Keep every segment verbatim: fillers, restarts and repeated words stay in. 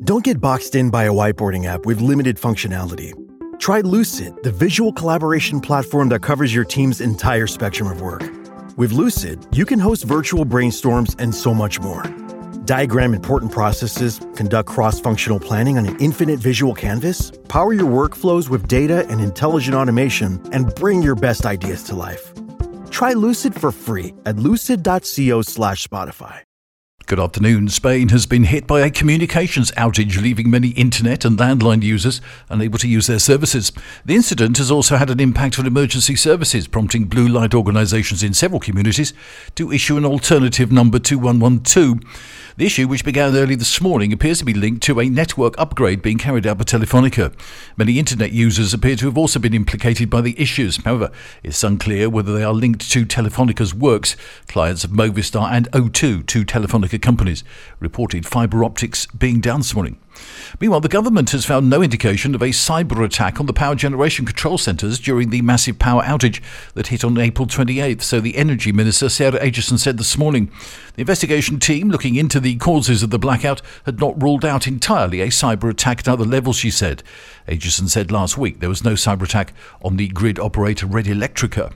Don't get boxed in by a whiteboarding app with limited functionality. Try Lucid, the visual collaboration platform that covers your team's entire spectrum of work. With Lucid, you can host virtual brainstorms and so much more. Diagram important processes, conduct cross-functional planning on an infinite visual canvas, power your workflows with data and intelligent automation, and bring your best ideas to life. Try Lucid for free at lucid.co slash Spotify. Good afternoon. Spain has been hit by a communications outage, leaving many internet and landline users unable to use their services. The incident has also had an impact on emergency services, prompting blue light organisations in several communities to issue an alternative number two one one two. The issue, which began early this morning, appears to be linked to a network upgrade being carried out by Telefonica. Many internet users appear to have also been implicated by the issues. However, it's unclear whether they are linked to Telefonica's works. Clients of Movistar and O two, two Telefonica companies, reported fibre optics being down this morning. Meanwhile, the government has found no indication of a cyber attack on the power generation control centres during the massive power outage that hit on April twenty-eighth, so the Energy Minister, Sarah Aitchison, said this morning. The investigation team looking into the causes of the blackout had not ruled out entirely a cyber attack at other levels, she said. Aitchison said last week there was no cyber attack on the grid operator Red Electrica.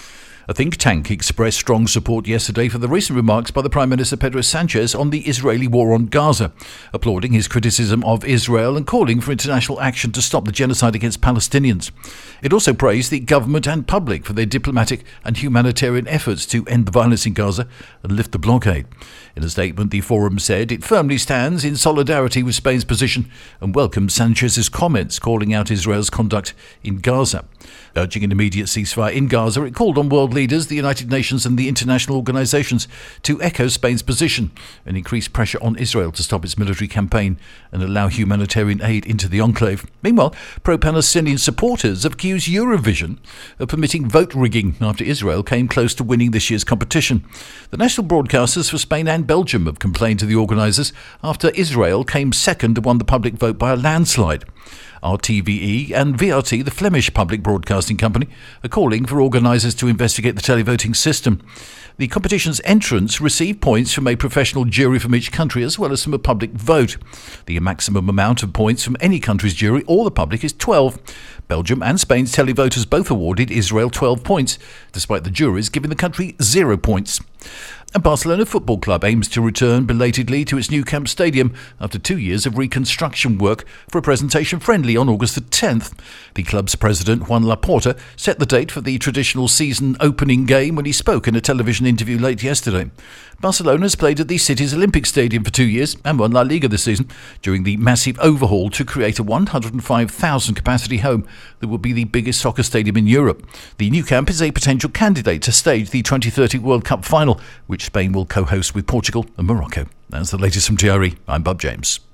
A think tank expressed strong support yesterday for the recent remarks by the Prime Minister Pedro Sanchez on the Israeli war on Gaza, applauding his criticism of Israel and calling for international action to stop the genocide against Palestinians. It also praised the government and public for their diplomatic and humanitarian efforts to end the violence in Gaza and lift the blockade. In a statement, the forum said it firmly stands in solidarity with Spain's position and welcomes Sanchez's comments calling out Israel's conduct in Gaza. Urging an immediate ceasefire in Gaza, it called on world leaders, the United Nations and the international organisations to echo Spain's position and increase pressure on Israel to stop its military campaign and allow humanitarian aid into the enclave. Meanwhile, pro-Palestinian supporters have accused Eurovision of permitting vote rigging after Israel came close to winning this year's competition. The national broadcasters for Spain and Belgium have complained to the organisers after Israel came second and won the public vote by a landslide. R T V E and V R T, the Flemish public broadcasting company, are calling for organisers to investigate the televoting system. The competition's entrants receive points from a professional jury from each country as well as from a public vote. The maximum amount of points from any country's jury or the public is twelve. Belgium and Spain's televoters both awarded Israel twelve points, despite the juries giving the country zero points. And Barcelona Football Club aims to return belatedly to its Nou Camp Stadium after two years of reconstruction work for a presentation friendly on August the tenth. The club's president, Juan Laporta, set the date for the traditional season opening game when he spoke in a television interview late yesterday. Barcelona has played at the city's Olympic Stadium for two years and won La Liga this season during the massive overhaul to create a one hundred five thousand capacity home that will be the biggest soccer stadium in Europe. The Nou Camp is a potential candidate to stage the twenty thirty World Cup final, which Spain will co-host with Portugal and Morocco. That's the latest from T R E. I'm Bob James.